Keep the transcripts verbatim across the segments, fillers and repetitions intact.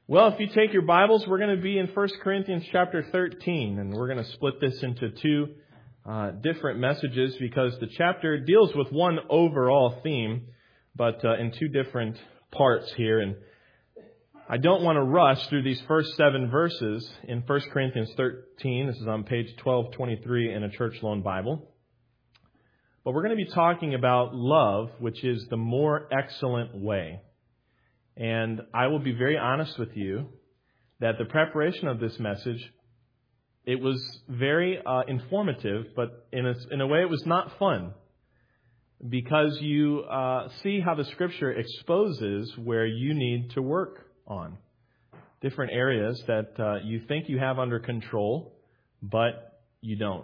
Well, if you take your Bibles, we're going to be in First Corinthians chapter thirteen, and we're going to split this into two uh, different messages because the chapter deals with one overall theme, but uh, in two different parts here. And I don't want to rush through these first seven verses in First Corinthians thirteen. This is on page twelve twenty-three in a Church Loan Bible. But we're going to be talking about love, which is the more excellent way. And I will be very honest with you that the preparation of this message, it was very uh, informative, but in a, in a way it was not fun. Because you uh, see how the Scripture exposes where you need to work on. Different areas that uh, you think you have under control, but you don't.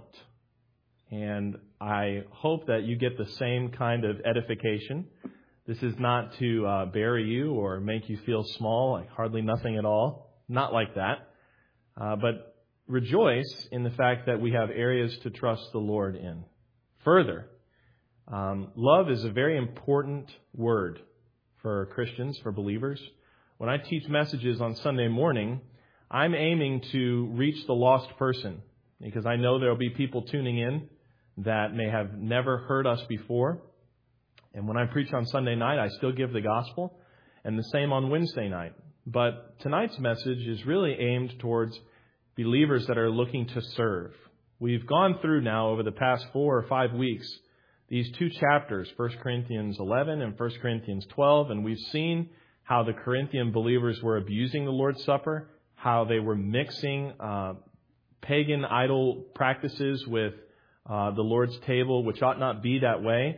And I hope that you get the same kind of edification. This is not to uh, bury you or make you feel small, like hardly nothing at all. Not like that. Uh, but rejoice in the fact that we have areas to trust the Lord in. Further, um, love is a very important word for Christians, for believers. When I teach messages on Sunday morning, I'm aiming to reach the lost person because I know there will be people tuning in that may have never heard us before. And when I preach on Sunday night, I still give the gospel, and the same on Wednesday night. But tonight's message is really aimed towards believers that are looking to serve. We've gone through now over the past four or five weeks these two chapters, First Corinthians eleven and First Corinthians twelve, and we've seen how the Corinthian believers were abusing the Lord's Supper, how they were mixing uh, pagan idol practices with uh, the Lord's table, which ought not be that way.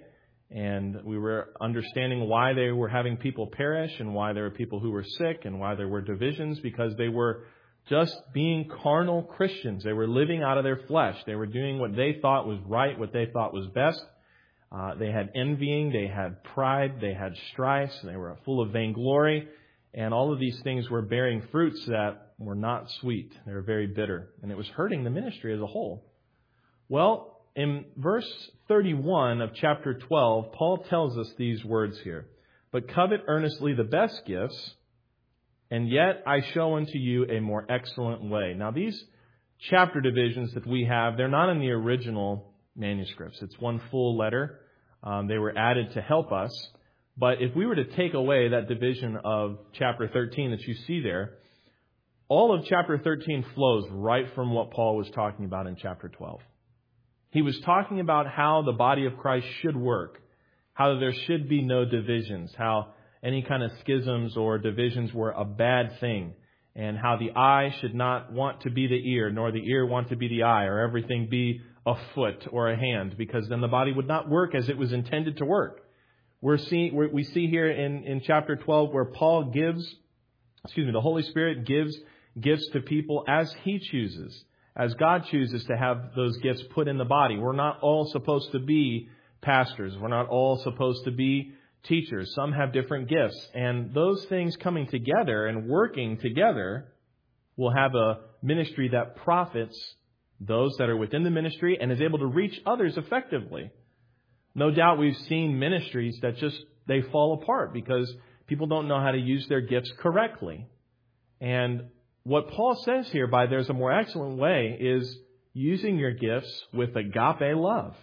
And we were understanding why they were having people perish and why there were people who were sick and why there were divisions, because they were just being carnal Christians. They were living out of their flesh. They were doing what they thought was right, what they thought was best. Uh, they had envying, they had pride, they had strife, they were full of vainglory. And all of these things were bearing fruits that were not sweet. They were very bitter. And it was hurting the ministry as a whole. Well, in verse thirty-one of chapter twelve, Paul tells us these words here. But covet earnestly the best gifts, and yet I show unto you a more excellent way. Now, these chapter divisions that we have, they're not in the original manuscripts. It's one full letter. Um, they were added to help us. But if we were to take away that division of chapter thirteen that you see there, all of chapter thirteen flows right from what Paul was talking about in chapter twelve. He was talking about how the body of Christ should work, how there should be no divisions, how any kind of schisms or divisions were a bad thing, and how the eye should not want to be the ear, nor the ear want to be the eye, or everything be a foot or a hand, because then the body would not work as it was intended to work. We're seeing, we're, we see here in, in chapter twelve where Paul gives, excuse me, the Holy Spirit gives gifts to people as He chooses. As God chooses to have those gifts put in the body. We're not all supposed to be pastors. We're not all supposed to be teachers. Some have different gifts. And those things coming together and working together will have a ministry that profits those that are within the ministry and is able to reach others effectively. No doubt we've seen ministries that just, they fall apart because people don't know how to use their gifts correctly. And what Paul says here by there's a more excellent way is using your gifts with agape love.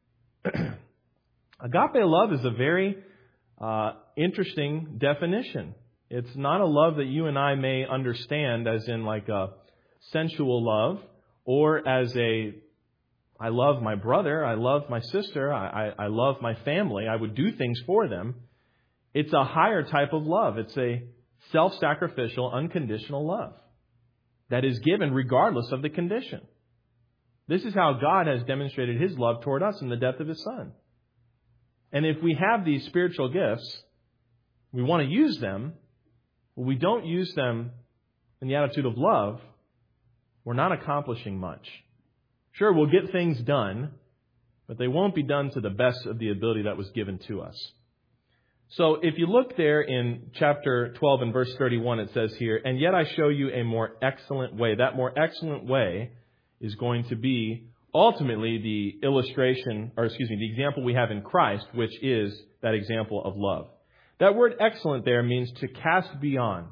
Agape love is a very uh, interesting definition. It's not a love that you and I may understand as in like a sensual love or as a, I love my brother, I love my sister, I, I, I love my family, I would do things for them. It's a higher type of love. It's a self-sacrificial, unconditional love that is given regardless of the condition. This is how God has demonstrated His love toward us in the death of His Son. And if we have these spiritual gifts, we want to use them, but we don't use them in the attitude of love, we're not accomplishing much. Sure, we'll get things done, but they won't be done to the best of the ability that was given to us. So if you look there in chapter twelve and verse thirty-one, it says here, and yet I show you a more excellent way. That more excellent way is going to be ultimately the illustration, or excuse me, the example we have in Christ, which is that example of love. That word excellent there means to cast beyond,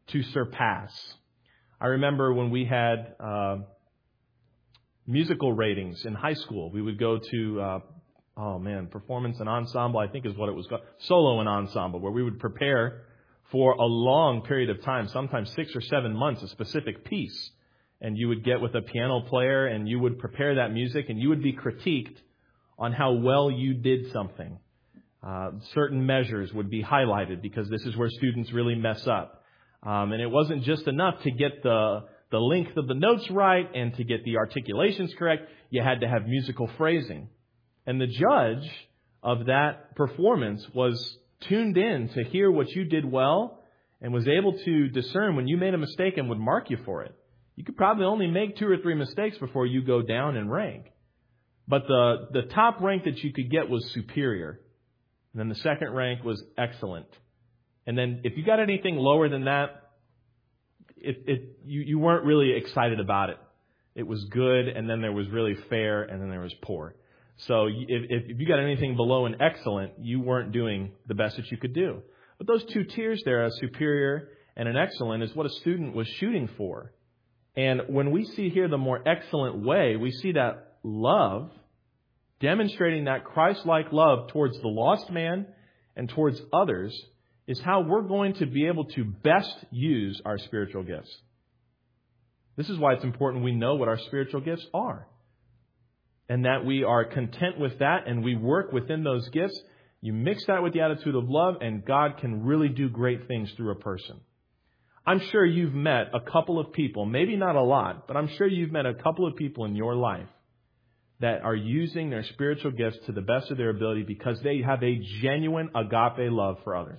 to surpass. I remember when we had uh, musical ratings in high school, we would go to, uh, oh man, performance and ensemble, I think is what it was called, solo and ensemble, where we would prepare for a long period of time, sometimes six or seven months, a specific piece. And you would get with a piano player and you would prepare that music and you would be critiqued on how well you did something. Uh, certain measures would be highlighted because this is where students really mess up. Um, and it wasn't just enough to get the, the length of the notes right and to get the articulations correct. You had to have musical phrasing. And the judge of that performance was tuned in to hear what you did well and was able to discern when you made a mistake and would mark you for it. You could probably only make two or three mistakes before you go down in rank. But the, the top rank that you could get was superior. And then the second rank was excellent. And then if you got anything lower than that, it, it you, you weren't really excited about it. It was good, and then there was really fair, and then there was poor. So if, if you got anything below an excellent, you weren't doing the best that you could do. But those two tiers there, a superior and an excellent, is what a student was shooting for. And when we see here the more excellent way, we see that love, demonstrating that Christ-like love towards the lost man and towards others, is how we're going to be able to best use our spiritual gifts. This is why it's important we know what our spiritual gifts are. And that we are content with that and we work within those gifts. You mix that with the attitude of love and God can really do great things through a person. I'm sure you've met a couple of people, maybe not a lot, but I'm sure you've met a couple of people in your life that are using their spiritual gifts to the best of their ability because they have a genuine agape love for others.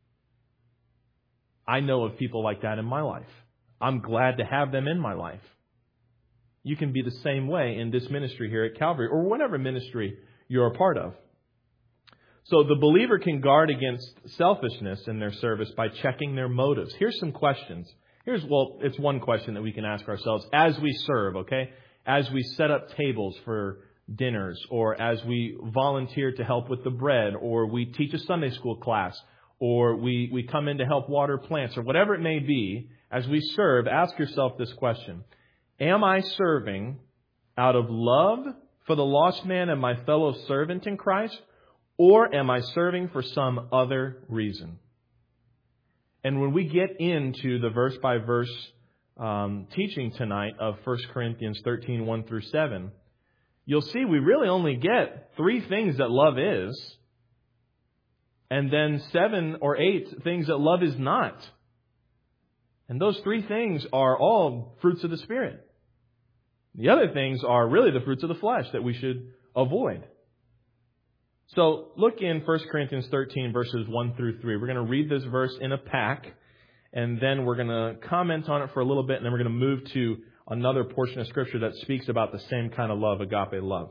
I know of people like that in my life. I'm glad to have them in my life. You can be the same way in this ministry here at Calvary or whatever ministry you're a part of. So the believer can guard against selfishness in their service by checking their motives. Here's some questions. Here's, well, it's one question that we can ask ourselves as we serve, okay? As we set up tables for dinners, or as we volunteer to help with the bread, or we teach a Sunday school class, or we, we come in to help water plants, or whatever it may be, as we serve, ask yourself this question. Am I serving out of love for the lost man and my fellow servant in Christ? Or am I serving for some other reason? And when we get into the verse-by-verse um, teaching tonight of First Corinthians thirteen, one through seven, you'll see we really only get three things that love is, and then seven or eight things that love is not. And those three things are all fruits of the Spirit. The other things are really the fruits of the flesh that we should avoid. So look in First Corinthians thirteen, verses one through three. We're going to read this verse in a pack, and then we're going to comment on it for a little bit, and then we're going to move to another portion of Scripture that speaks about the same kind of love, agape love.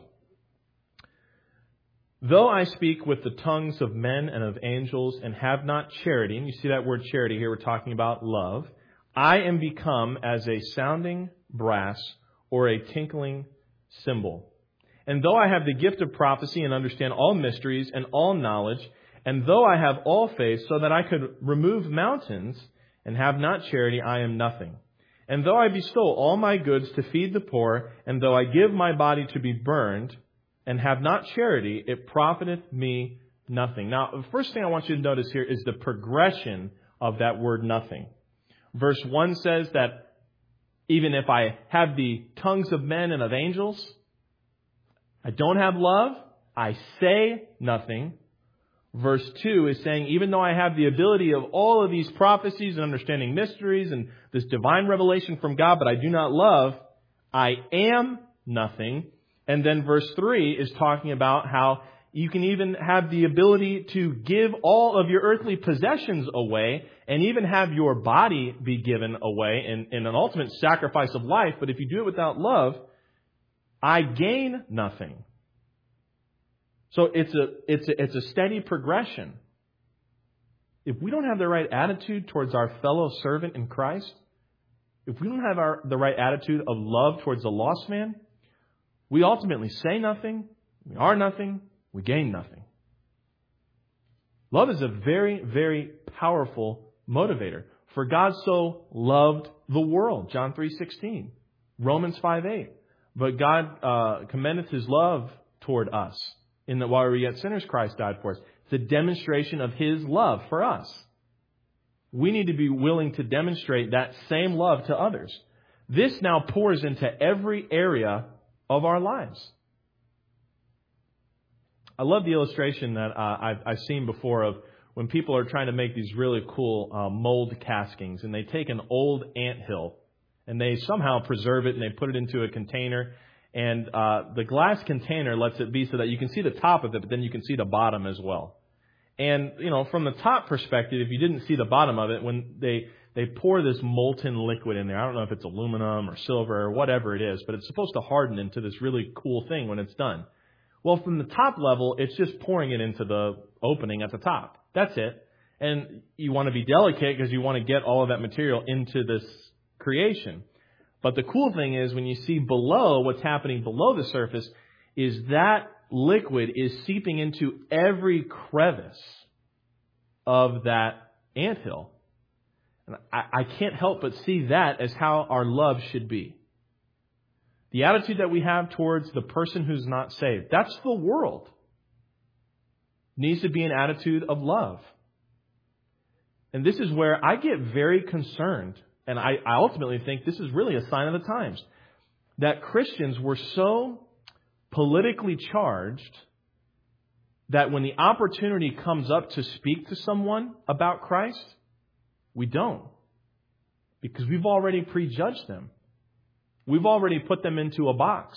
Though I speak with the tongues of men and of angels and have not charity, and you see that word charity here, we're talking about love, I am become as a sounding brass or a tinkling cymbal. And though I have the gift of prophecy and understand all mysteries and all knowledge, and though I have all faith so that I could remove mountains and have not charity, I am nothing. And though I bestow all my goods to feed the poor, and though I give my body to be burned and have not charity, it profiteth me nothing. Now, the first thing I want you to notice here is the progression of that word nothing. Verse one says that even if I have the tongues of men and of angels, I don't have love, I say nothing. Verse two is saying, even though I have the ability of all of these prophecies and understanding mysteries and this divine revelation from God, but I do not love, I am nothing. And then verse three is talking about how you can even have the ability to give all of your earthly possessions away and even have your body be given away in, in an ultimate sacrifice of life. But if you do it without love, I gain nothing. So it's a, it's a, it's a steady progression. If we don't have the right attitude towards our fellow servant in Christ, if we don't have our, the right attitude of love towards the lost man, we ultimately say nothing, we are nothing, we gain nothing. Love is a very, very powerful motivator. For God so loved the world, John three sixteen, Romans five eight. But God uh, commendeth His love toward us, in that while we were yet sinners, Christ died for us. It's a demonstration of His love for us. We need to be willing to demonstrate that same love to others. This now pours into every area of our lives. I love the illustration that uh, I've, I've seen before of when people are trying to make these really cool uh, mold castings, and they take an old anthill and they somehow preserve it and they put it into a container, and uh, the glass container lets it be so that you can see the top of it, but then you can see the bottom as well. And, you know, from the top perspective, if you didn't see the bottom of it, when they, they pour this molten liquid in there, I don't know if it's aluminum or silver or whatever it is, but it's supposed to harden into this really cool thing when it's done. Well, from the top level, it's just pouring it into the opening at the top. That's it. And you want to be delicate because you want to get all of that material into this creation. But the cool thing is when you see below, what's happening below the surface is that liquid is seeping into every crevice of that anthill. And I, I can't help but see that as how our love should be. The attitude that we have towards the person who's not saved, that's the world. Needs to be an attitude of love. And this is where I get very concerned, and I, I ultimately think this is really a sign of the times, that Christians were so politically charged that when the opportunity comes up to speak to someone about Christ, we don't. Because we've already prejudged them. We've already put them into a box.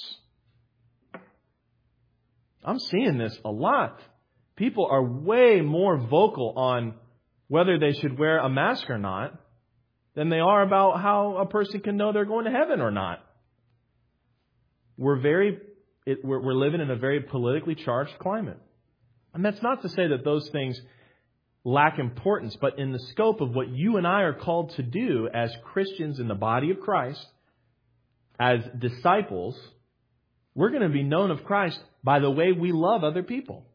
I'm seeing this a lot. People are way more vocal on whether they should wear a mask or not than they are about how a person can know they're going to heaven or not. We're very, it, we're, we're living in a very politically charged climate. And that's not to say that those things lack importance, but in the scope of what you and I are called to do as Christians in the body of Christ, as disciples, we're going to be known of Christ by the way we love other people.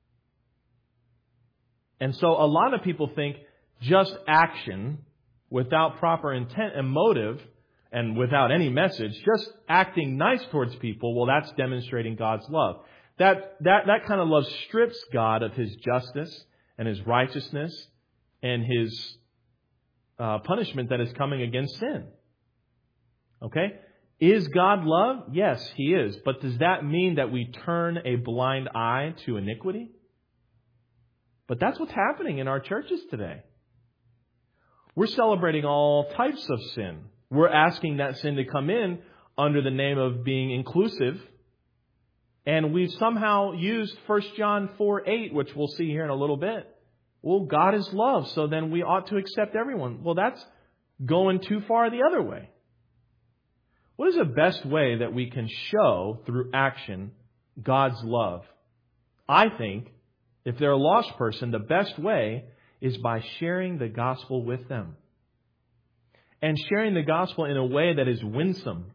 And so a lot of people think just action without proper intent and motive and without any message, just acting nice towards people, well, that's demonstrating God's love. That, that, that kind of love strips God of His justice and His righteousness and His uh, punishment that is coming against sin. Okay? Is God love? Yes, He is. But does that mean that we turn a blind eye to iniquity? But that's what's happening in our churches today. We're celebrating all types of sin. We're asking that sin to come in under the name of being inclusive. And we've somehow used First John four eight, which we'll see here in a little bit. Well, God is love, so then we ought to accept everyone. Well, that's going too far the other way. What is the best way that we can show through action God's love? I think if they're a lost person, the best way is by sharing the gospel with them. And sharing the gospel in a way that is winsome.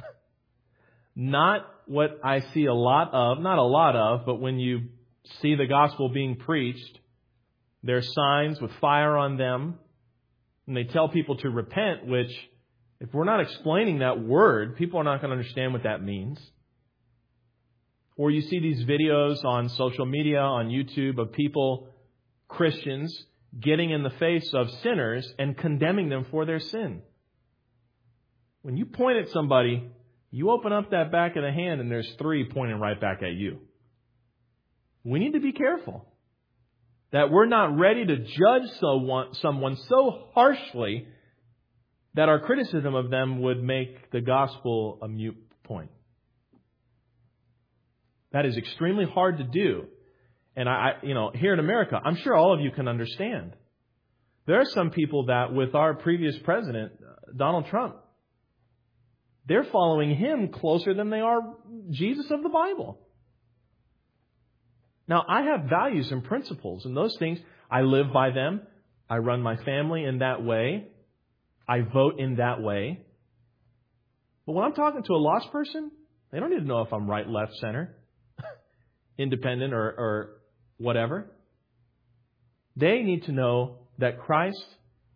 Not what I see a lot of, not a lot of, but when you see the gospel being preached, there are signs with fire on them, and they tell people to repent, which, if we're not explaining that word, people are not going to understand what that means. Or you see these videos on social media, on YouTube, of people, Christians, getting in the face of sinners and condemning them for their sin. When you point at somebody, you open up that back of the hand and there's three pointing right back at you. We need to be careful that we're not ready to judge someone so harshly that our criticism of them would make the gospel a mute point. That is extremely hard to do. And I, you know, here in America, I'm sure all of you can understand. There are some people that with our previous president, Donald Trump, they're following him closer than they are Jesus of the Bible. Now, I have values and principles, and those things, I live by them. I run my family in that way. I vote in that way. But when I'm talking to a lost person, they don't need to know if I'm right, left, center, independent, or, or whatever. They need to know that Christ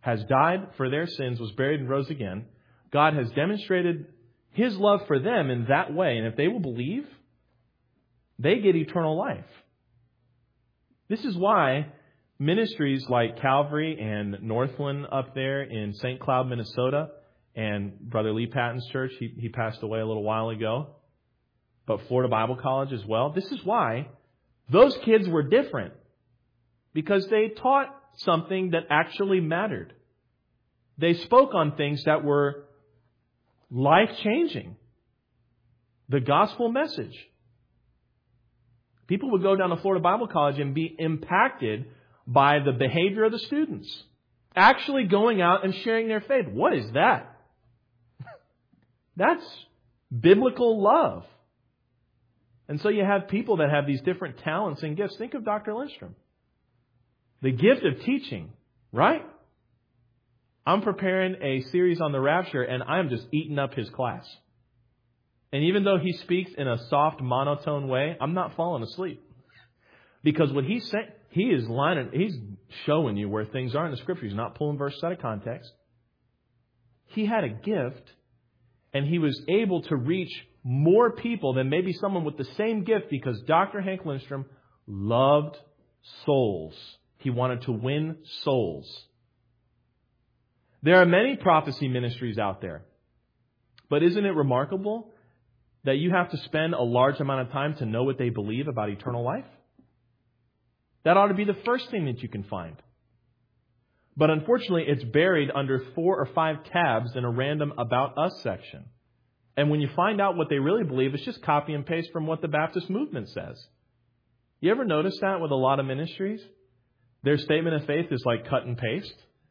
has died for their sins, was buried, and rose again. God has demonstrated His love for them in that way. And if they will believe, they get eternal life. This is why ministries like Calvary and Northland up there in Saint Cloud, Minnesota, and Brother Lee Patton's church, he, he passed away a little while ago, but Florida Bible College as well. This is why those kids were different, because they taught something that actually mattered. They spoke on things that were life-changing. The gospel message. People would go down to Florida Bible College and be impacted by the behavior of the students. Actually going out and sharing their faith. What is that? That's biblical love. And so you have people that have these different talents and gifts. Think of Doctor Lindstrom. The gift of teaching, right? I'm preparing a series on the rapture and I'm just eating up his class. And even though he speaks in a soft, monotone way, I'm not falling asleep. Because what he's saying, he is lining, he's showing you where things are in the Scripture. He's not pulling verses out of context. He had a gift, and he was able to reach more people than maybe someone with the same gift, because Doctor Hank Lindstrom loved souls. He wanted to win souls. There are many prophecy ministries out there. But isn't it remarkable that you have to spend a large amount of time to know what they believe about eternal life? That ought to be the first thing that you can find. But unfortunately, it's buried under four or five tabs in a random About Us section. And when you find out what they really believe, it's just copy and paste from what the Baptist movement says. You ever notice that with a lot of ministries? Their statement of faith is like cut and paste.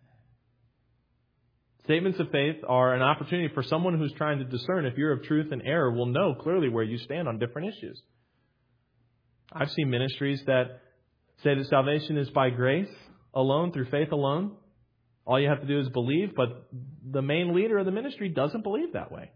Statements of faith are an opportunity for someone who's trying to discern if you're of truth and error will know clearly where you stand on different issues. I've seen ministries that say that salvation is by grace alone, through faith alone. All you have to do is believe, but the main leader of the ministry doesn't believe that way.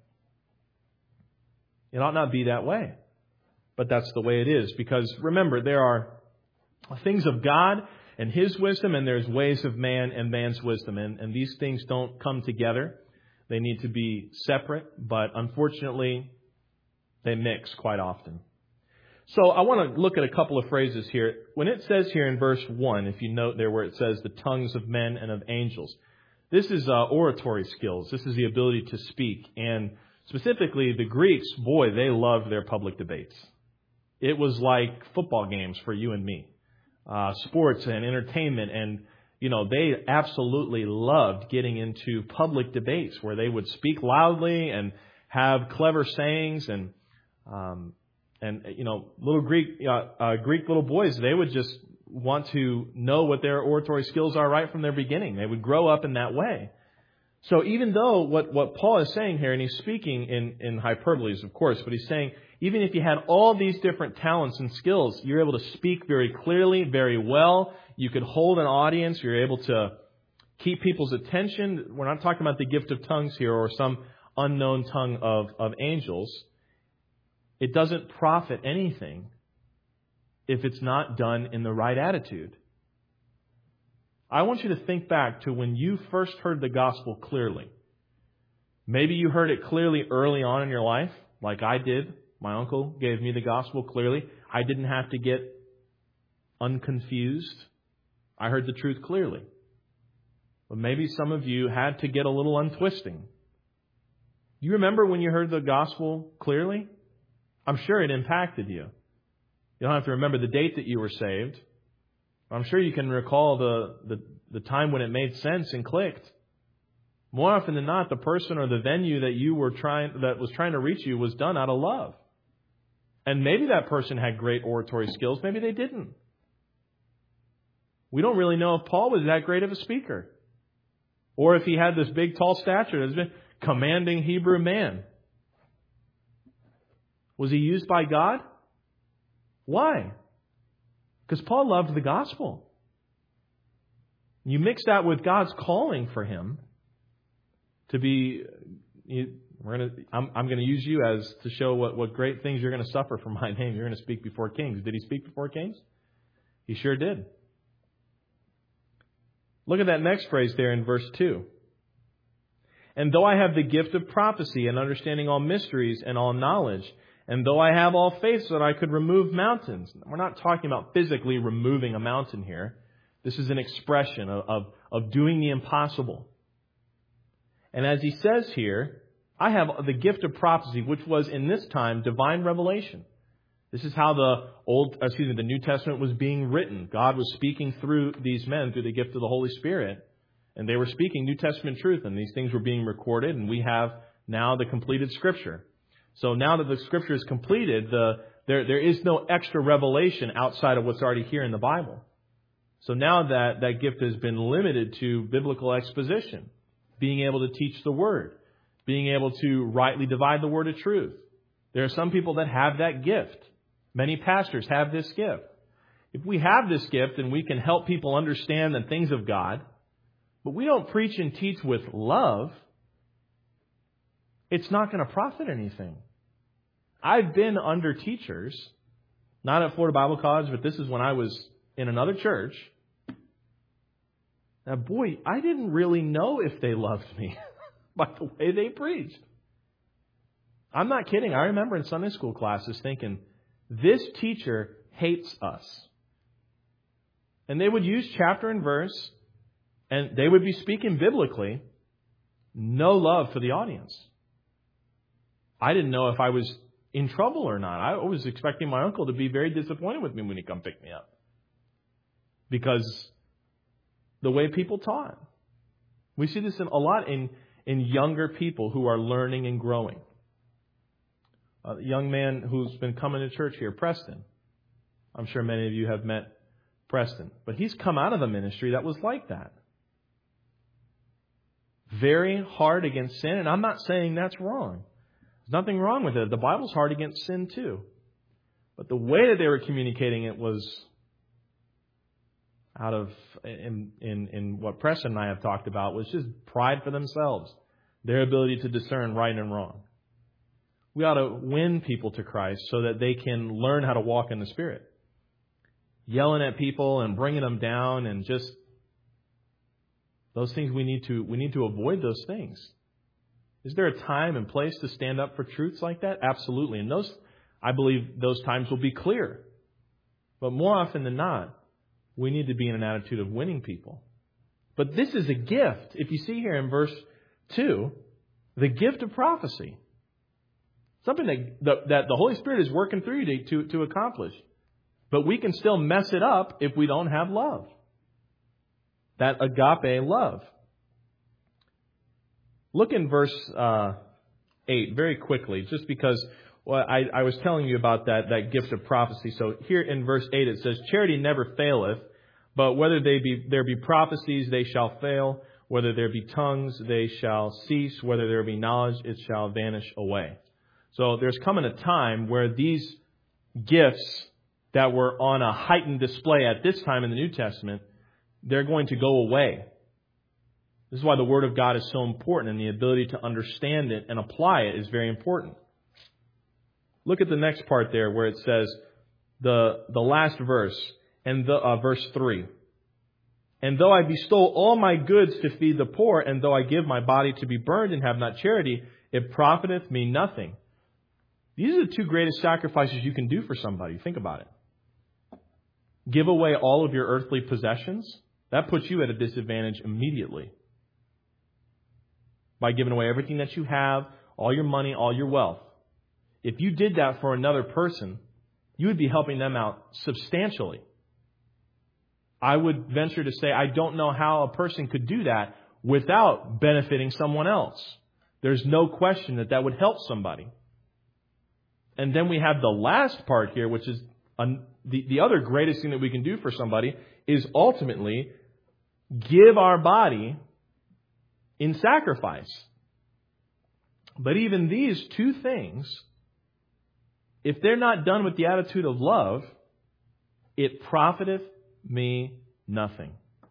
It ought not be that way. But that's the way it is. Because remember, there are things of God and His wisdom, and there's ways of man and man's wisdom. And, and these things don't come together. They need to be separate, but unfortunately, they mix quite often. So I want to look at a couple of phrases here. When it says here in verse one, if you note there where it says the tongues of men and of angels, this is uh, oratory skills. This is the ability to speak. And specifically, the Greeks, boy, they loved their public debates. It was like football games for you and me. Uh, sports and entertainment, and you know, they absolutely loved getting into public debates where they would speak loudly and have clever sayings, and um, and you know, little Greek uh, uh, Greek little boys, they would just want to know what their oratory skills are right from their beginning. They would grow up in that way. So even though what what Paul is saying here, and he's speaking in in hyperboles, of course, but he's saying, even if you had all these different talents and skills, you're able to speak very clearly, very well. You could hold an audience. You're able to keep people's attention. We're not talking about the gift of tongues here or some unknown tongue of, of angels. It doesn't profit anything if it's not done in the right attitude. I want you to think back to when you first heard the gospel clearly. Maybe you heard it clearly early on in your life, like I did. My uncle gave me the gospel clearly. I didn't have to get unconfused. I heard the truth clearly. But maybe some of you had to get a little untwisting. You remember when you heard the gospel clearly? I'm sure it impacted you. You don't have to remember the date that you were saved. I'm sure you can recall the, the, the time when it made sense and clicked. More often than not, the person or the venue that you were trying that was trying to reach you was done out of love. And maybe that person had great oratory skills. Maybe they didn't. We don't really know if Paul was that great of a speaker. Or if he had this big, tall stature, this commanding Hebrew man. Was he used by God? Why? Because Paul loved the gospel. You mix that with God's calling for him to be... You, We're gonna, I'm, I'm going to use you as to show what, what great things you're going to suffer for my name. You're going to speak before kings. Did he speak before kings? He sure did. Look at that next phrase there in verse two. And though I have the gift of prophecy and understanding all mysteries and all knowledge, and though I have all faith so that I could remove mountains. We're not talking about physically removing a mountain here. This is an expression of, of, of doing the impossible. And as he says here, I have the gift of prophecy, which was in this time divine revelation. This is how the old, excuse me, the New Testament was being written. God was speaking through these men through the gift of the Holy Spirit. And they were speaking New Testament truth, and these things were being recorded, and we have now the completed Scripture. So now that the Scripture is completed, the, there, there is no extra revelation outside of what's already here in the Bible. So now that that gift has been limited to biblical exposition, being able to teach the Word, being able to rightly divide the word of truth. There are some people that have that gift. Many pastors have this gift. If we have this gift and we can help people understand the things of God, but we don't preach and teach with love, it's not going to profit anything. I've been under teachers, not at Florida Bible College, but this is when I was in another church. Now, boy, I didn't really know if they loved me by the way they preached. I'm not kidding. I remember in Sunday school classes thinking, this teacher hates us. And they would use chapter and verse, and they would be speaking biblically, no love for the audience. I didn't know if I was in trouble or not. I was expecting my uncle to be very disappointed with me when he come pick me up. Because the way people taught. We see this in, a lot in, in younger people who are learning and growing. A young man who's been coming to church here, Preston. I'm sure many of you have met Preston. But he's come out of a ministry that was like that. Very hard against sin. And I'm not saying that's wrong. There's nothing wrong with it. The Bible's hard against sin too. But the way that they were communicating it was out of, in, in, in what Preston and I have talked about, was just pride for themselves. Their ability to discern right and wrong. We ought to win people to Christ so that they can learn how to walk in the Spirit. Yelling at people and bringing them down and just those things we need to, we need to avoid those things. Is there a time and place to stand up for truths like that? Absolutely. And those, I believe those times will be clear. But more often than not, we need to be in an attitude of winning people. But this is a gift. If you see here in verse two, the gift of prophecy. Something that the, that the Holy Spirit is working through you to, to, to accomplish. But we can still mess it up if we don't have love. That agape love. Look in verse uh, eight very quickly, just because well, I, I was telling you about that, that gift of prophecy. So here in verse eight it says, charity never faileth, but whether they be there be prophecies, they shall fail. Whether there be tongues, they shall cease. Whether there be knowledge, it shall vanish away. So there's coming a time where these gifts that were on a heightened display at this time in the New Testament, they're going to go away. This is why the Word of God is so important, and the ability to understand it and apply it is very important. Look at the next part there where it says, the, the last verse, and the, uh, verse three. And though I bestow all my goods to feed the poor, and though I give my body to be burned and have not charity, it profiteth me nothing. These are the two greatest sacrifices you can do for somebody. Think about it. Give away all of your earthly possessions. That puts you at a disadvantage immediately. By giving away everything that you have, all your money, all your wealth. If you did that for another person, you would be helping them out substantially. I would venture to say I don't know how a person could do that without benefiting someone else. There's no question that that would help somebody. And then we have the last part here, which is an, the, the other greatest thing that we can do for somebody is ultimately give our body in sacrifice. But even these two things, if they're not done with the attitude of love, it profiteth me nothing.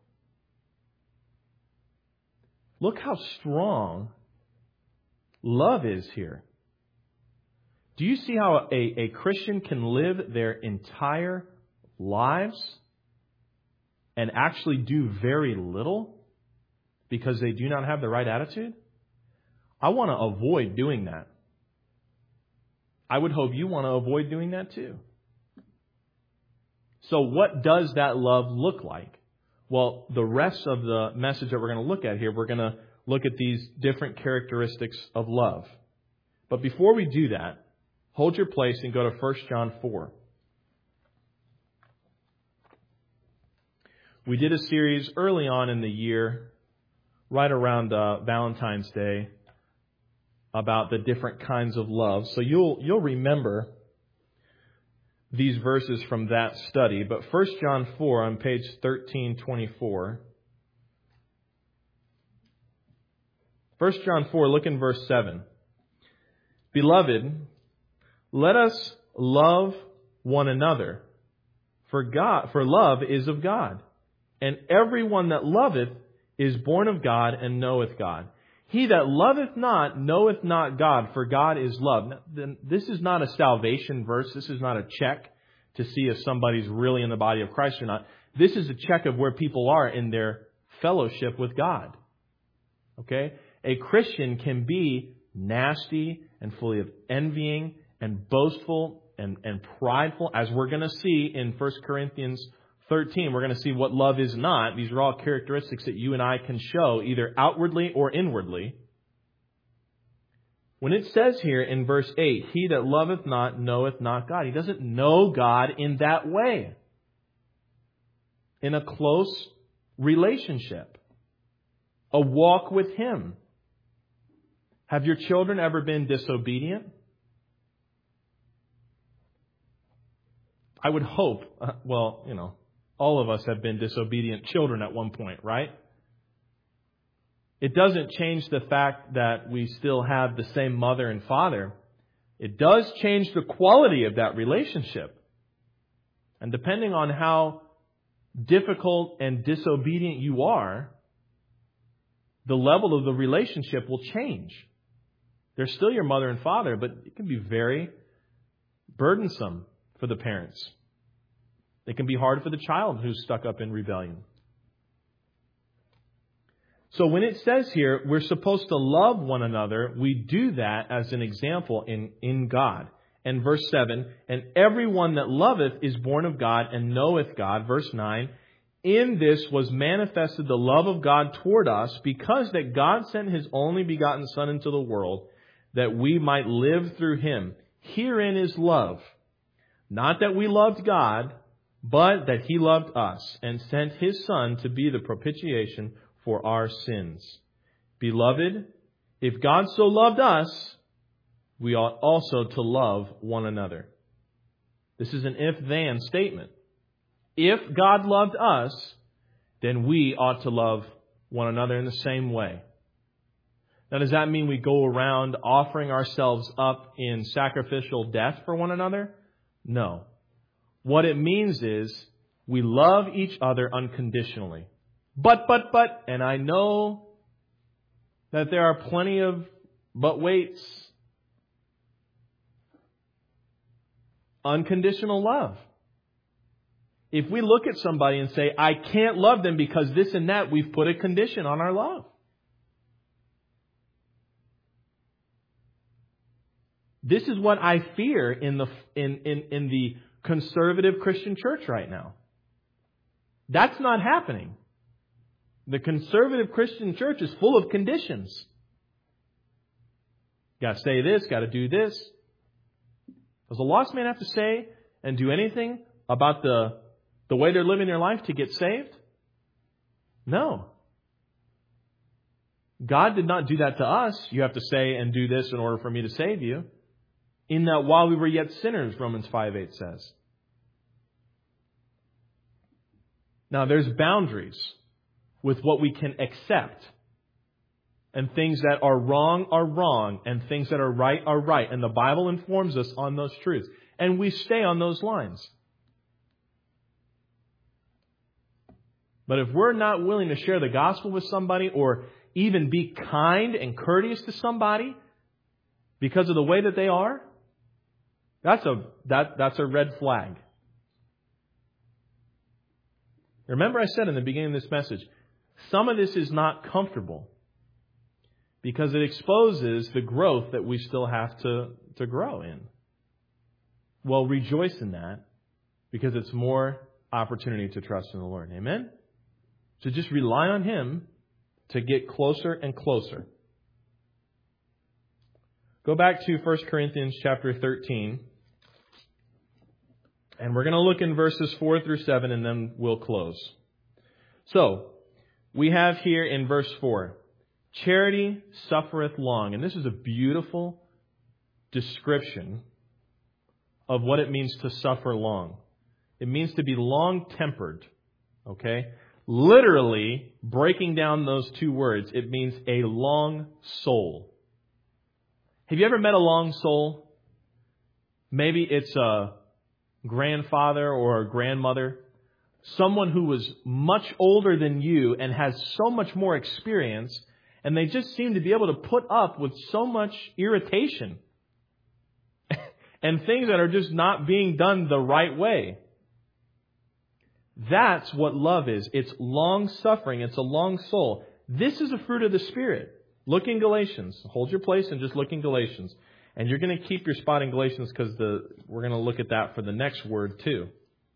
Look how strong love is here. Do you see how a, a Christian can live their entire lives and actually do very little because they do not have the right attitude, I want to avoid doing that. I would hope you want to avoid doing that too. So what does that love look like? Well, the rest of the message that we're going to look at here, we're going to look at these different characteristics of love. But before we do that, hold your place and go to First John four. We did a series early on in the year, right around uh, Valentine's Day, about the different kinds of love. So you'll you'll remember these verses from that study. But First John four on page thirteen twenty-four. First John four, look in verse seven. Beloved, let us love one another, for God, for love is of God. And everyone that loveth is born of God and knoweth God. He that loveth not knoweth not God, for God is love. Now, then this is not a salvation verse. This is not a check to see if somebody's really in the body of Christ or not. This is a check of where people are in their fellowship with God. Okay? A Christian can be nasty and full of envying and boastful and, and prideful, as we're going to see in First Corinthians thirteen. We're going to see what love is not. These are all characteristics that you and I can show either outwardly or inwardly. When it says here in verse eight, he that loveth not knoweth not God. He doesn't know God in that way. In a close relationship. A walk with Him. Have your children ever been disobedient? I would hope, uh, well, you know, all of us have been disobedient children at one point, right? It doesn't change the fact that we still have the same mother and father. It does change the quality of that relationship. And depending on how difficult and disobedient you are, the level of the relationship will change. They're still your mother and father, but it can be very burdensome for the parents. It can be hard for the child who's stuck up in rebellion. So when it says here, we're supposed to love one another, we do that as an example in, in God. And verse seven, and everyone that loveth is born of God and knoweth God. Verse nine, in this was manifested the love of God toward us, because that God sent His only begotten Son into the world, that we might live through Him. Herein is love. Not that we loved God, but that He loved us and sent His Son to be the propitiation for our sins. Beloved, if God so loved us, we ought also to love one another. This is an if-then statement. If God loved us, then we ought to love one another in the same way. Now, does that mean we go around offering ourselves up in sacrificial death for one another? No. What it means is we love each other unconditionally. But, but, but, and I know that there are plenty of but waits. Unconditional love. If we look at somebody and say, I can't love them because this and that, we've put a condition on our love. This is what I fear in the in, in, in the conservative Christian church right now. That's not happening. The conservative Christian church is full of conditions. Got to say this, got to do this. Does a lost man have to say and do anything about the, the way they're living their life to get saved? No. God did not do that to us. You have to say and do this in order for me to save you. In that while we were yet sinners, Romans five eight says. Now there's boundaries with what we can accept. And things that are wrong are wrong. And things that are right are right. And the Bible informs us on those truths. And we stay on those lines. But if we're not willing to share the gospel with somebody or even be kind and courteous to somebody because of the way that they are, that's a that that's a red flag. Remember I said in the beginning of this message, some of this is not comfortable because it exposes the growth that we still have to, to grow in. Well, rejoice in that because it's more opportunity to trust in the Lord. Amen? So just rely on Him to get closer and closer. Go back to First Corinthians chapter thirteen. And we're going to look in verses four through seven and then we'll close. So, we have here in verse four, charity suffereth long. And this is a beautiful description of what it means to suffer long. It means to be long-tempered. Okay? Literally, breaking down those two words, it means a long soul. Have you ever met a long soul? Maybe it's a grandfather or a grandmother. Someone who was much older than you and has so much more experience, and they just seem to be able to put up with so much irritation and things that are just not being done the right way. That's what love is. It's long suffering. It's a long soul. This is a fruit of the Spirit. Look in Galatians. Hold your place and just look in Galatians. And you're going to keep your spot in Galatians because the we're going to look at that for the next word too.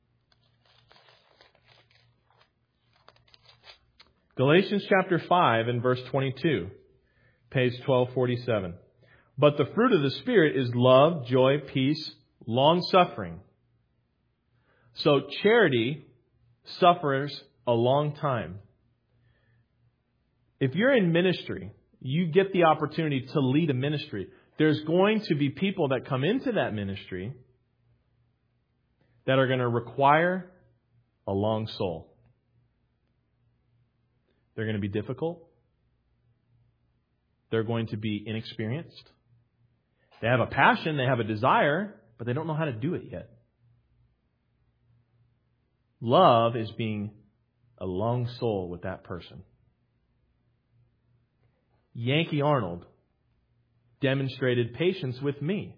Galatians chapter five and verse twenty-two, page twelve forty-seven. But the fruit of the Spirit is love, joy, peace, long-suffering. So charity suffers a long time. If you're in ministry, you get the opportunity to lead a ministry. There's going to be people that come into that ministry that are going to require a long soul. They're going to be difficult. They're going to be inexperienced. They have a passion, they have a desire, but they don't know how to do it yet. Love is being a long soul with that person. Yankee Arnold demonstrated patience with me.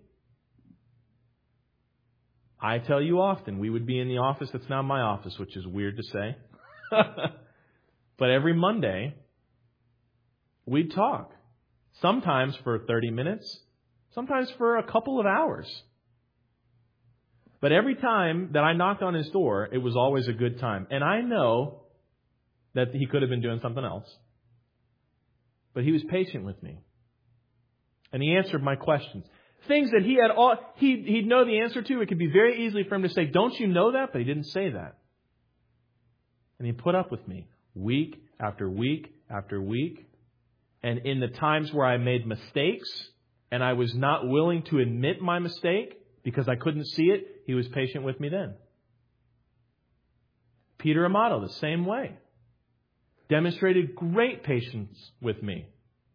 I tell you often, we would be in the office that's now my office, which is weird to say. But every Monday, we'd talk. Sometimes for thirty minutes, sometimes for a couple of hours. But every time that I knocked on his door, it was always a good time. And I know that he could have been doing something else. But he was patient with me. And he answered my questions. Things that he had all, he, he'd know the answer to. It could be very easily for him to say, don't you know that? But he didn't say that. And he put up with me week after week after week. And in the times where I made mistakes and I was not willing to admit my mistake because I couldn't see it, he was patient with me then. Peter Amato, the same way. Demonstrated great patience with me.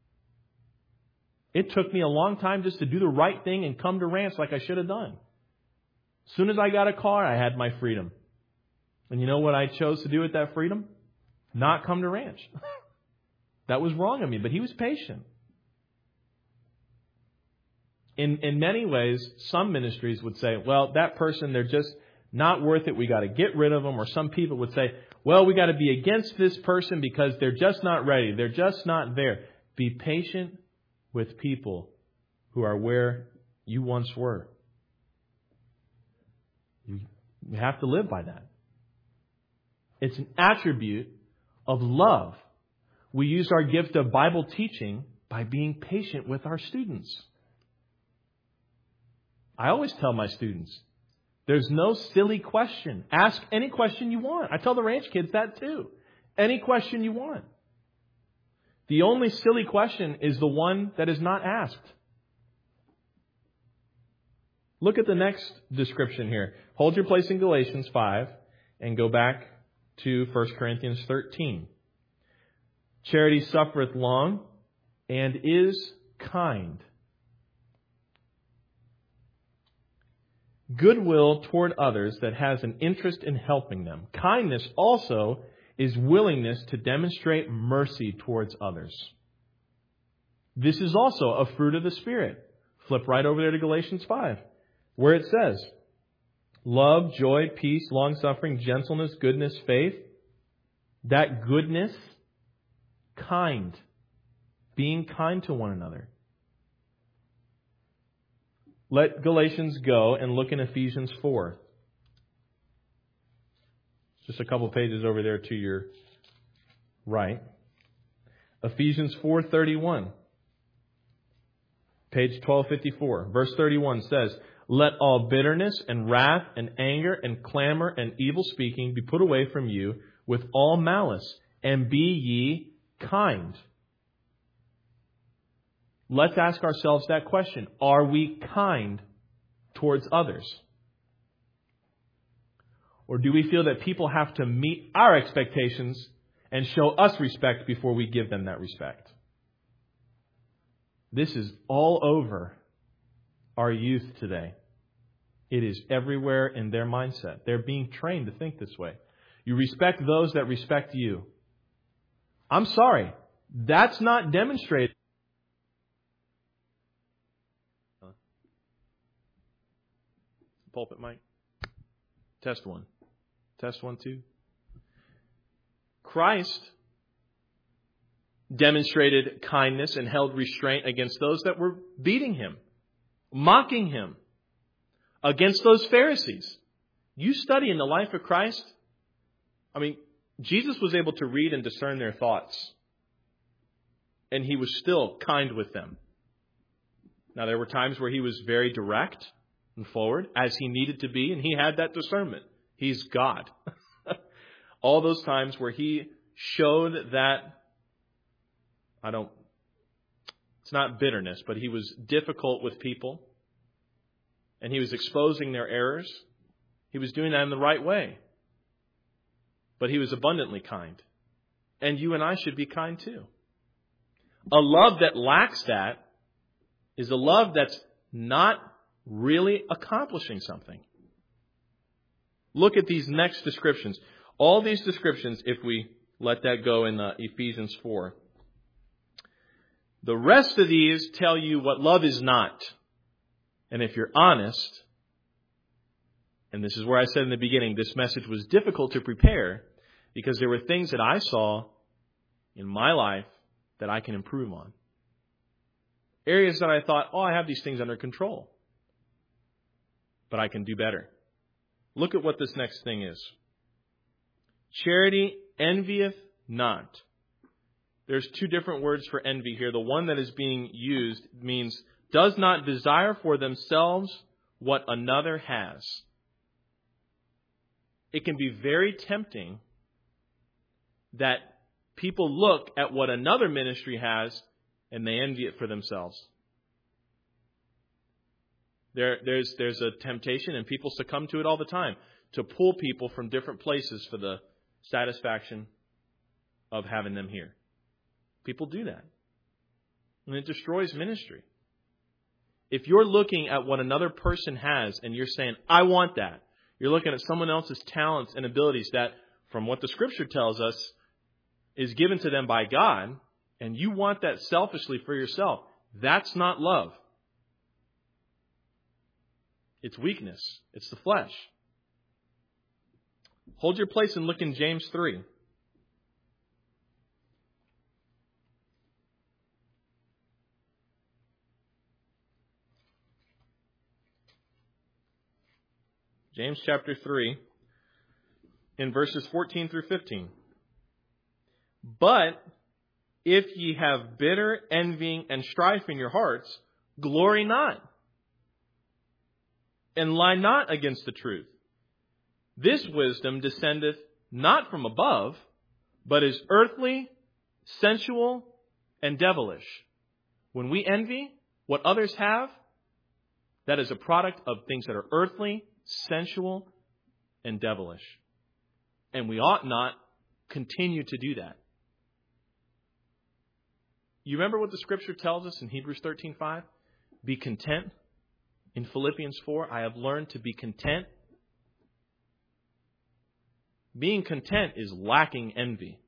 It took me a long time just to do the right thing and come to Ranch like I should have done. As soon as I got a car, I had my freedom. And you know what I chose to do with that freedom? Not come to Ranch. That was wrong of me, but he was patient. In in many ways, some ministries would say, well, that person, they're just not worth it. We got to get rid of them. Or some people would say, well, we got to be against this person because they're just not ready. They're just not there. Be patient with people who are where you once were. You have to live by that. It's an attribute of love. We use our gift of Bible teaching by being patient with our students. I always tell my students, there's no silly question. Ask any question you want. I tell the Ranch kids that too. Any question you want. The only silly question is the one that is not asked. Look at the next description here. Hold your place in Galatians five and go back to First Corinthians thirteen. Charity suffereth long and is kind. Goodwill toward others that has an interest in helping them. Kindness also is willingness to demonstrate mercy towards others. This is also a fruit of the Spirit. Flip right over there to Galatians five, where it says, love, joy, peace, long-suffering, gentleness, goodness, faith, that goodness, kind, being kind to one another. Let Galatians go and look in Ephesians four. Just a couple pages over there to your right. Ephesians four thirty-one. Page twelve fifty-four. Verse thirty-one says, "Let all bitterness and wrath and anger and clamor and evil speaking be put away from you with all malice, and be ye kind." Let's ask ourselves that question. Are we kind towards others? Or do we feel that people have to meet our expectations and show us respect before we give them that respect? This is all over our youth today. It is everywhere in their mindset. They're being trained to think this way. You respect those that respect you. I'm sorry. That's not demonstrated. Pulpit mic. Test one. Test one, two. Christ demonstrated kindness and held restraint against those that were beating him, mocking him, against those Pharisees. You study in the life of Christ, I mean, Jesus was able to read and discern their thoughts, and he was still kind with them. Now, there were times where he was very direct and forward, as he needed to be, and he had that discernment. He's God. All those times where he showed that, I don't, it's not bitterness, but he was difficult with people, and he was exposing their errors. He was doing that in the right way. But he was abundantly kind. And you and I should be kind too. A love that lacks that is a love that's not really accomplishing something. Look at these next descriptions. All these descriptions, if we let that go in uh, Ephesians four. The rest of these tell you what love is not. And if you're honest, and this is where I said in the beginning, this message was difficult to prepare because there were things that I saw in my life that I can improve on. Areas that I thought, oh, I have these things under control. But I can do better. Look at what this next thing is. Charity envieth not. There's two different words for envy here. The one that is being used means does not desire for themselves what another has. It can be very tempting that people look at what another ministry has and they envy it for themselves. There, there's, there's a temptation, and people succumb to it all the time, to pull people from different places for the satisfaction of having them here. People do that. And it destroys ministry. If you're looking at what another person has and you're saying, I want that, you're looking at someone else's talents and abilities that, from what the Scripture tells us, is given to them by God, and you want that selfishly for yourself, that's not love. It's weakness. It's the flesh. Hold your place and look in James three. James chapter three, in verses fourteen through fifteen. But if ye have bitter envying and strife in your hearts, glory not, and lie not against the truth. This wisdom descendeth not from above, but is earthly, sensual, and devilish. When we envy what others have, that is a product of things that are earthly, sensual, and devilish. And we ought not continue to do that. You remember what the Scripture tells us in Hebrews thirteen five? Be content. In Philippians four, I have learned to be content. Being content is lacking envy.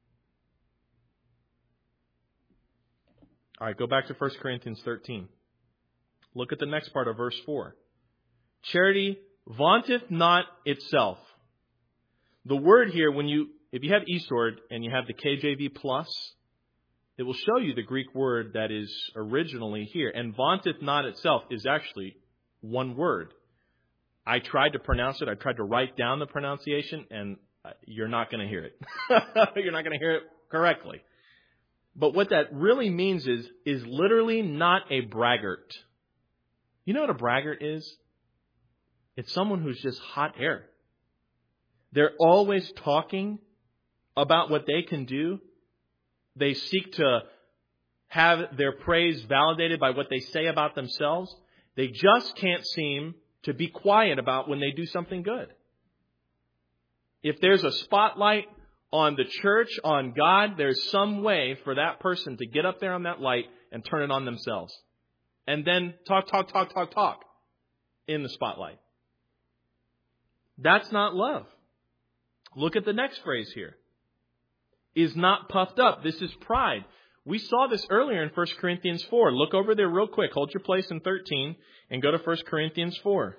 All right, go back to First Corinthians thirteen. Look at the next part of verse four. Charity vaunteth not itself. The word here, when you if you have eSword and you have the K J V Plus, it will show you the Greek word that is originally here. And vaunteth not itself is actually one word. I tried to pronounce it. I tried to write down the pronunciation, and you're not going to hear it. You're not going to hear it correctly. But what that really means is, is literally not a braggart. You know what a braggart is? It's someone who's just hot air. They're always talking about what they can do. They seek to have their praise validated by what they say about themselves. They just can't seem to be quiet about when they do something good. If there's a spotlight on the church, on God, there's some way for that person to get up there on that light and turn it on themselves. And then talk, talk, talk, talk, talk in the spotlight. That's not love. Look at the next phrase here. Is not puffed up. This is pride. We saw this earlier in First Corinthians four. Look over there real quick. Hold your place in thirteen and go to First Corinthians four.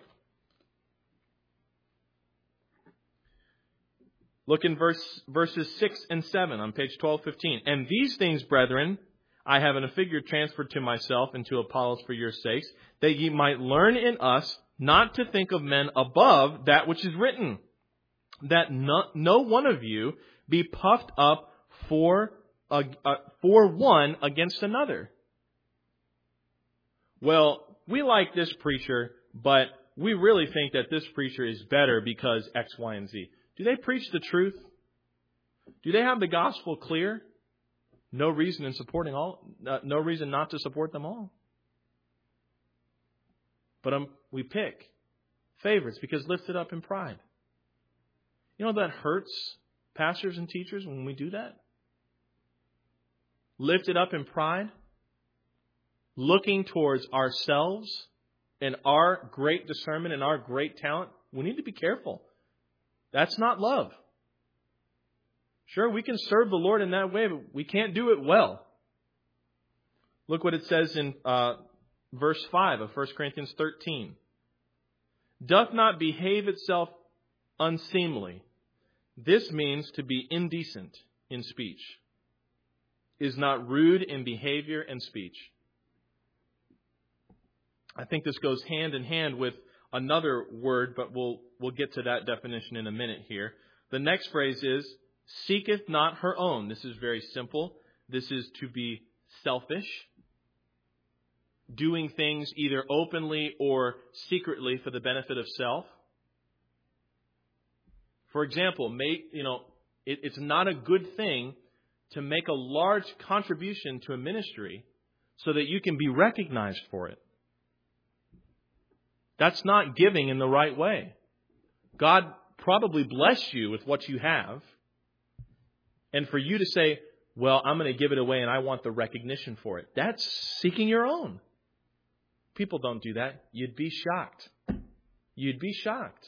Look in verse, verses six and seven on page twelve fifteen. And these things, brethren, I have in a figure transferred to myself and to Apollos for your sakes, that ye might learn in us not to think of men above that which is written, that no, no one of you be puffed up for uh, uh, for one against another. Well, we like this preacher, but we really think that this preacher is better because X, Y, and Z. Do they preach the truth? Do they have the gospel clear? No reason in supporting all. Uh, no reason not to support them all. But um, we pick favorites because lifted up in pride. You know that hurts pastors and teachers when we do that? Lifted up in pride, looking towards ourselves and our great discernment and our great talent. We need to be careful. That's not love. Sure, we can serve the Lord in that way, but we can't do it well. Look what it says in uh, verse five of First Corinthians thirteen. Doth not behave itself unseemly. This means to be indecent in speech. Is not rude in behavior and speech. I think this goes hand in hand with another word, but we'll we'll get to that definition in a minute here. The next phrase is, seeketh not her own. This is very simple. This is to be selfish. Doing things either openly or secretly for the benefit of self. For example, make, you know, it, it's not a good thing to make a large contribution to a ministry so that you can be recognized for it. That's not giving in the right way. God probably blessed you with what you have. And for you to say, well, I'm going to give it away and I want the recognition for it. That's seeking your own. People don't do that. You'd be shocked. You'd be shocked.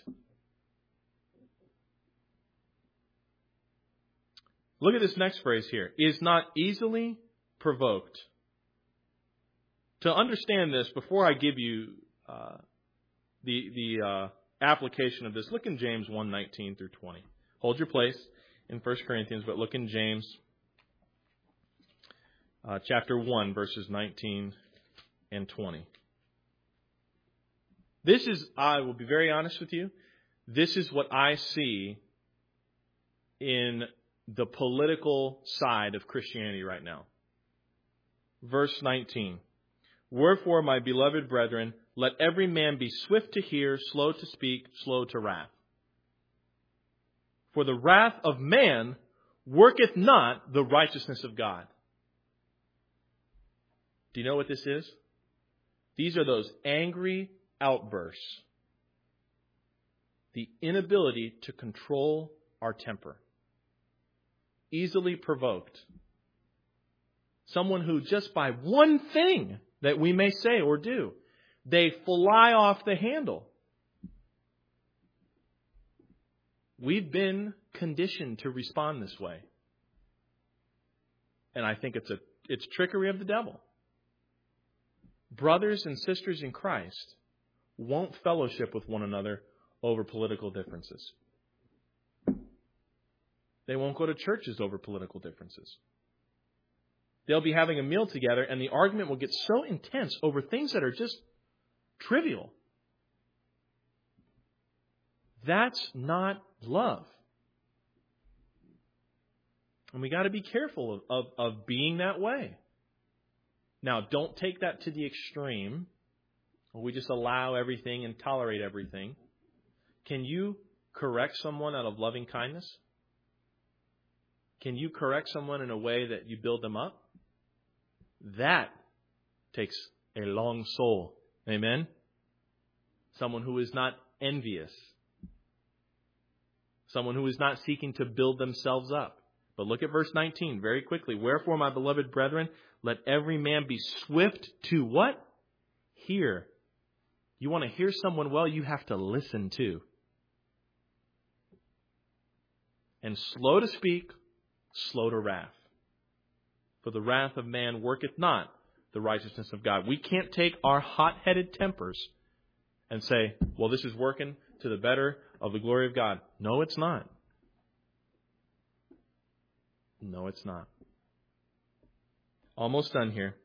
Look at this next phrase here. Is not easily provoked. To understand this, before I give you uh, the the uh, application of this, look in James one nineteen through twenty. Hold your place in First Corinthians, but look in James uh, chapter one, verses nineteen and twenty. This is, I will be very honest with you, this is what I see in the political side of Christianity right now. Verse nineteen. Wherefore, my beloved brethren, let every man be swift to hear, slow to speak, slow to wrath. For the wrath of man worketh not the righteousness of God. Do you know what this is? These are those angry outbursts. The inability to control our temper. Easily provoked. Someone who just by one thing that we may say or do, they fly off the handle. We've been conditioned to respond this way. And I think it's a it's trickery of the devil. Brothers and sisters in Christ won't fellowship with one another over political differences. They won't go to churches over political differences. They'll be having a meal together, and the argument will get so intense over things that are just trivial. That's not love. And we got to be careful of, of, of being that way. Now, don't take that to the extreme. We just allow everything and tolerate everything. Can you correct someone out of loving kindness? Can you correct someone in a way that you build them up? That takes a long soul. Amen? Someone who is not envious. Someone who is not seeking to build themselves up. But look at verse nineteen very quickly. Wherefore, my beloved brethren, let every man be swift to what? Hear. You want to hear someone well, you have to listen too. And slow to speak, slow to wrath. For the wrath of man worketh not the righteousness of God. We can't take our hot-headed tempers and say, well, this is working to the better of the glory of God. No, it's not. No, it's not. Almost done here.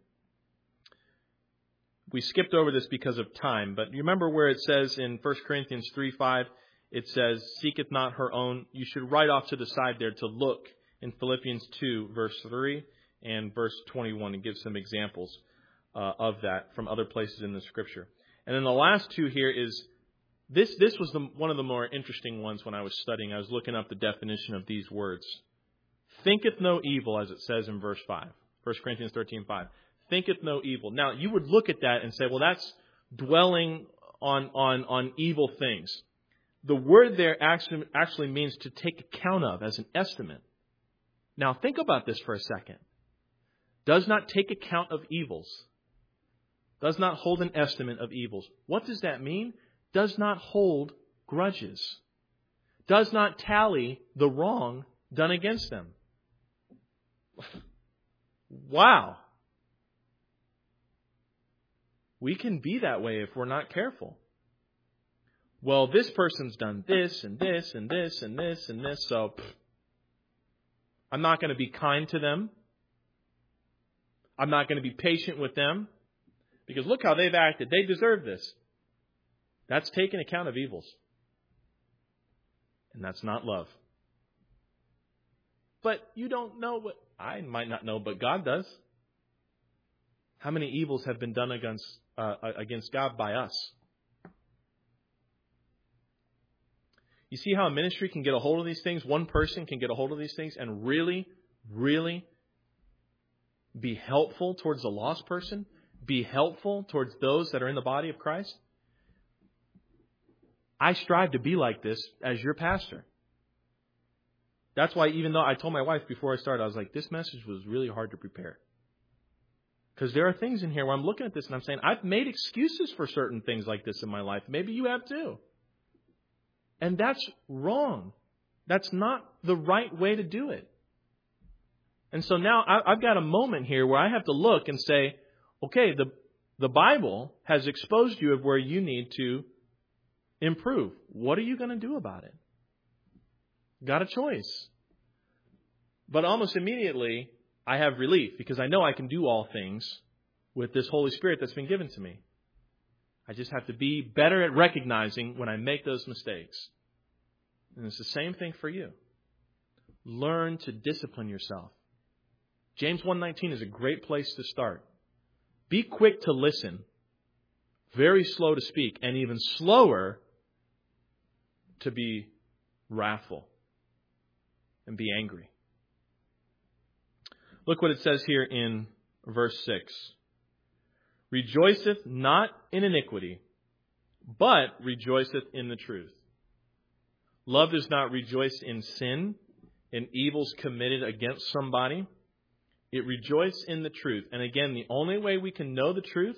We skipped over this because of time, but you remember where it says in First Corinthians three five, it says, seeketh not her own. You should write off to the side there to look in Philippians two, verse three and verse twenty-one, and give some examples uh, of that from other places in the Scripture. And then the last two here is, this This was the, one of the more interesting ones when I was studying. I was looking up the definition of these words. Thinketh no evil, as it says in verse five. First Corinthians thirteen five. Thinketh no evil. Now, you would look at that and say, well, that's dwelling on, on, on evil things. The word there actually, actually means to take account of as an estimate. Now, think about this for a second. Does not take account of evils. Does not hold an estimate of evils. What does that mean? Does not hold grudges. Does not tally the wrong done against them. Wow. We can be that way if we're not careful. Well, this person's done this and this and this and this and this, so pff, I'm not going to be kind to them. I'm not going to be patient with them because look how they've acted. They deserve this. That's taking account of evils. And that's not love. But you don't know what I might not know, but God does. How many evils have been done against uh, against God by us? You see how a ministry can get a hold of these things? One person can get a hold of these things and really, really be helpful towards the lost person? Be helpful towards those that are in the body of Christ? I strive to be like this as your pastor. That's why even though I told my wife before I started, I was like, this message was really hard to prepare. Because there are things in here where I'm looking at this and I'm saying, I've made excuses for certain things like this in my life. Maybe you have too. And that's wrong. That's not the right way to do it. And so now I've got a moment here where I have to look and say, okay, the, the Bible has exposed you of where you need to improve. What are you going to do about it? Got a choice. But almost immediately, I have relief because I know I can do all things with this Holy Spirit that's been given to me. I just have to be better at recognizing when I make those mistakes. And it's the same thing for you. Learn to discipline yourself. James one nineteen is a great place to start. Be quick to listen, very slow to speak, and even slower to be wrathful and be angry. Look what it says here in verse six. Rejoiceth not in iniquity, but rejoiceth in the truth. Love does not rejoice in sin, in evils committed against somebody. It rejoices in the truth. And again, the only way we can know the truth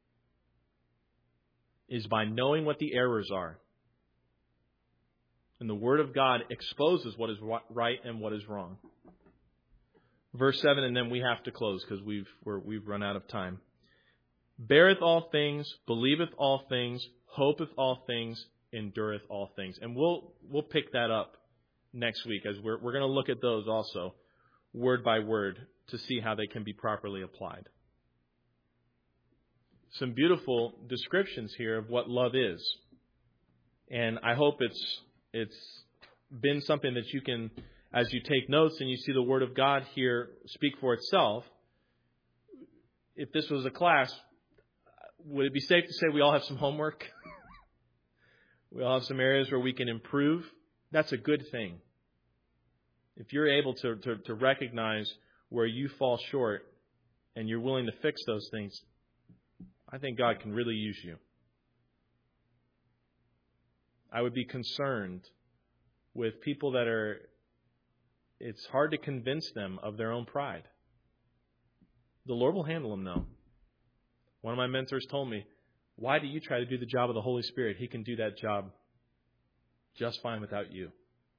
is by knowing what the errors are. And the Word of God exposes what is right and what is wrong. Verse seven, and then we have to close because we've we're, we've run out of time. Beareth all things, believeth all things, hopeth all things, endureth all things. And we'll we'll pick that up next week, as we're, we're going to look at those also, word by word, to see how they can be properly applied. Some beautiful descriptions here of what love is. And I hope it's it's been something that you can, as you take notes and you see the Word of God here speak for itself. If this was a class, would it be safe to say we all have some homework? We all have some areas where we can improve. That's a good thing. If you're able to, to, to recognize where you fall short and you're willing to fix those things, I think God can really use you. I would be concerned with people that are, it's hard to convince them of their own pride. The Lord will handle them, though. One of my mentors told me, why do you try to do the job of the Holy Spirit? He can do that job just fine without you.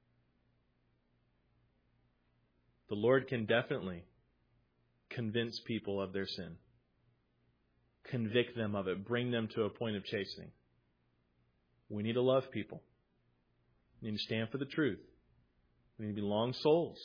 The Lord can definitely convince people of their sin. Convict them of it. Bring them to a point of chastening. We need to love people. We need to stand for the truth. We need to be long souls.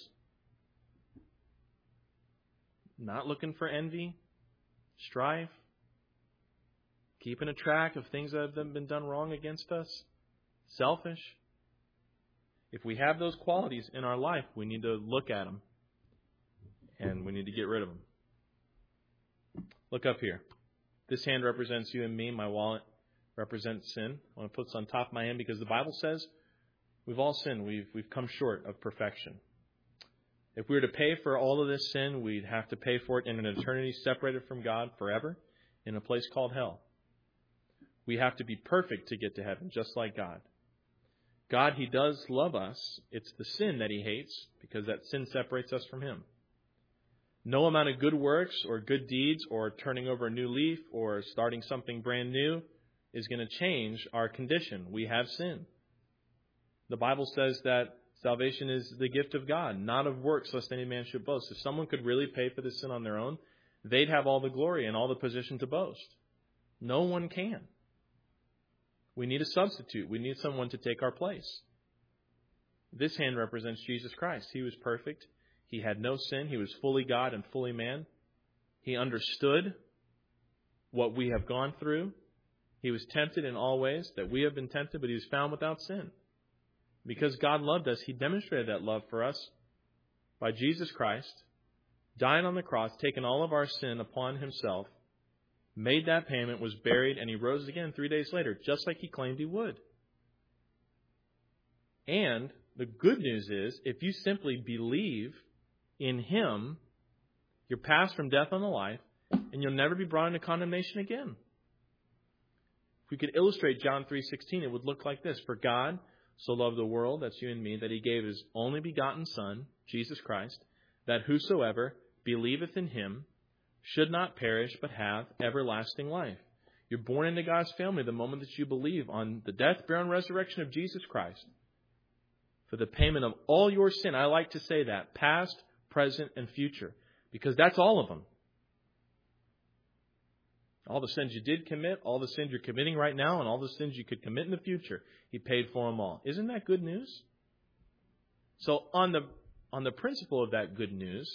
Not looking for envy, strife, keeping a track of things that have been done wrong against us, selfish. If we have those qualities in our life, we need to look at them and we need to get rid of them. Look up here. This hand represents you and me. My wallet represents sin. I want to put this on top of my hand because the Bible says we've all sinned. We've, we've come short of perfection. If we were to pay for all of this sin, we'd have to pay for it in an eternity separated from God forever in a place called hell. We have to be perfect to get to heaven, just like God. God, He does love us. It's the sin that He hates because that sin separates us from Him. No amount of good works or good deeds or turning over a new leaf or starting something brand new is going to change our condition. We have sin. The Bible says that salvation is the gift of God, not of works, lest any man should boast. If someone could really pay for the sin on their own, they'd have all the glory and all the position to boast. No one can. We need a substitute. We need someone to take our place. This hand represents Jesus Christ. He was perfect. He had no sin. He was fully God and fully man. He understood what we have gone through. He was tempted in all ways that we have been tempted, but He was found without sin. Because God loved us, He demonstrated that love for us by Jesus Christ, dying on the cross, taking all of our sin upon Himself, made that payment, was buried, and He rose again three days later, just like He claimed He would. And the good news is, if you simply believe in Him, you're passed from death unto life, and you'll never be brought into condemnation again. If we could illustrate John three sixteen, it would look like this. For God so loved the world, that's you and me, that He gave His only begotten Son, Jesus Christ, that whosoever believeth in Him should not perish, but have everlasting life. You're born into God's family the moment that you believe on the death, burial, and resurrection of Jesus Christ. For the payment of all your sin, I like to say that, past, present, and future, because that's all of them. All the sins you did commit, all the sins you're committing right now, and all the sins you could commit in the future, He paid for them all. Isn't that good news? So on the on the principle of that good news,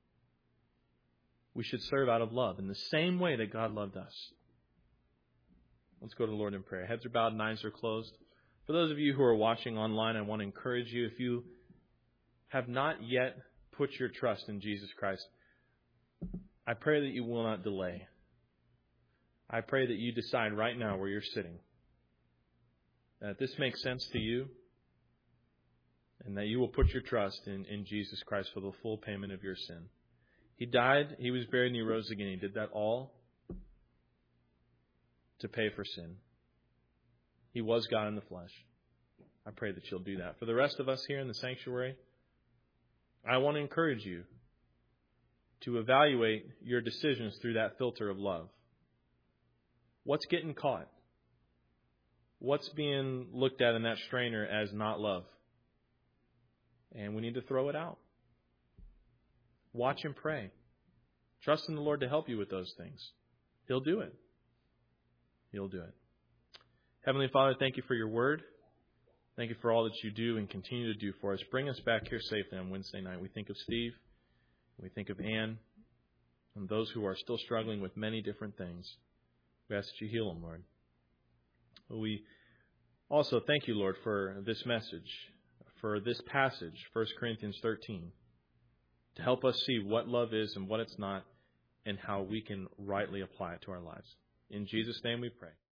we should serve out of love in the same way that God loved us. Let's go to the Lord in prayer. Heads are bowed and eyes are closed. For those of you who are watching online, I want to encourage you, if you have not yet put your trust in Jesus Christ, I pray that you will not delay. I pray that you decide right now where you're sitting, that this makes sense to you, and that you will put your trust in, in Jesus Christ for the full payment of your sin. He died, He was buried, and He rose again. He did that all to pay for sin. He was God in the flesh. I pray that you'll do that. For the rest of us here in the sanctuary, I want to encourage you to evaluate your decisions through that filter of love. What's getting caught? What's being looked at in that strainer as not love? And we need to throw it out. Watch and pray. Trust in the Lord to help you with those things. He'll do it. He'll do it. Heavenly Father, thank you for your word. Thank you for all that you do and continue to do for us. Bring us back here safely on Wednesday night. We think of Steve. We think of Ann and those who are still struggling with many different things. We ask that you heal them, Lord. We also thank you, Lord, for this message, for this passage, First Corinthians thirteen, to help us see what love is and what it's not, and how we can rightly apply it to our lives. In Jesus' name we pray.